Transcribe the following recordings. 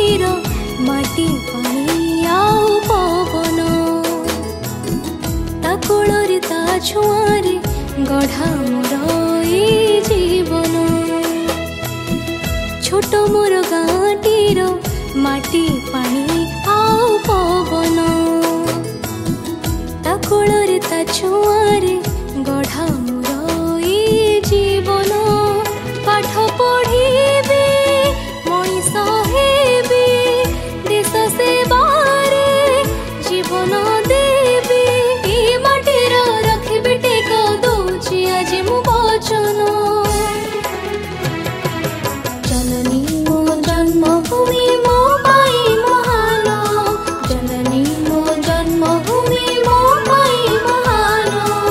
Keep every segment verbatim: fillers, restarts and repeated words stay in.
मंदिर माटी पानी आउ पवन ता कोलरे ता छुआरे गढ़ा मोर ए जीवन छोट मोर गाँटीर माटी पानी आउ पवन ता कोलरे ता छुआरे गढ़ा मोर ए जीवन पाठ पढ़िबे मनीष हेबे देश सेवारे जीवन देबे ए माटीर रखिबे टेक दौची आज मु वचन जननी मो जन्मभूमि मो पाई महान जननी मो जन्मभूमि मो पाई महान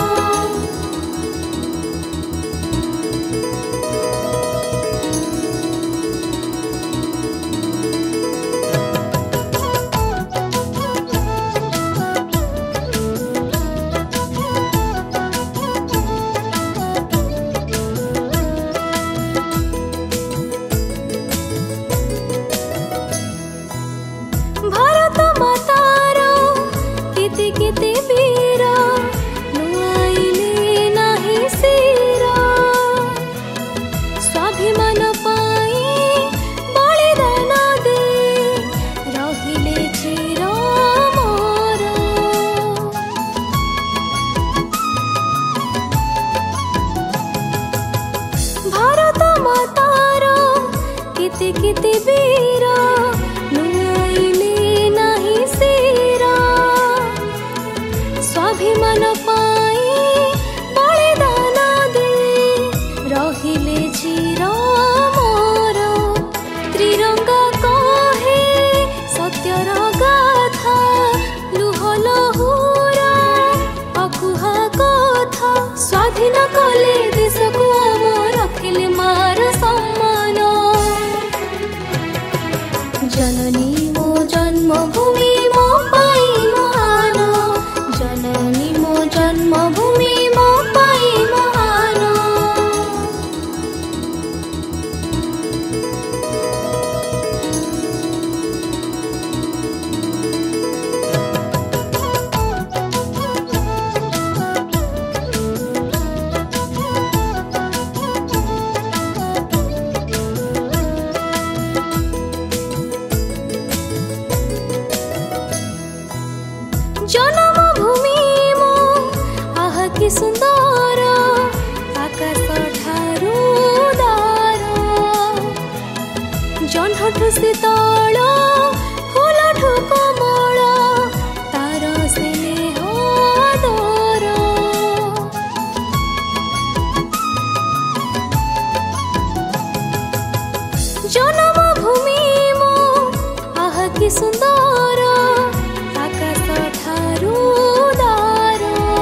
भारत मातार केते केते वीर नुआइले नाही सिरा स्वाभिमान पाई बलिदान दे रहिले चिर मोर भारत मातार केते केते वीर नुआइले नाही सिरा स्वाभिमान पाई बलिदान दे रहिले चिर मोर त्रिरंगा कहे सत्यर गाथा लुह लहुरा अकुहा कथा स्वाधीन कले देश को आम रखिले मार सम्मान जननी मो जन्मभूमि मो पाई महान जननी मो जन्मभूमि मो पाई महान जन्मभूमि मो आह कि सुंदर आकाश ठारू दार जह्नठु शीतल फूलठु कोमल तार स्नेह दर जन्मभूमि मो आह कि सुंदर आकाश ठारू दार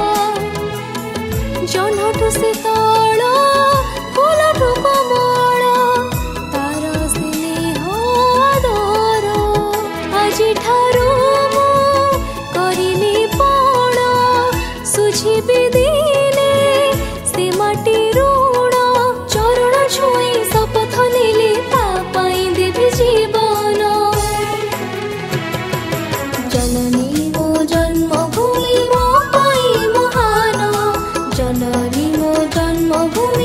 जह्नठु शीतल फूलठु कोमल तार स्नेह दर आजि ठारू मु करिली पण सुझिबि दिने से माटी ऋण चरण छुई शपथ नेली ता पाई देवी जीवन जननी मो जन्मभूमि मो पाई महान जननी मो जन्मभूमि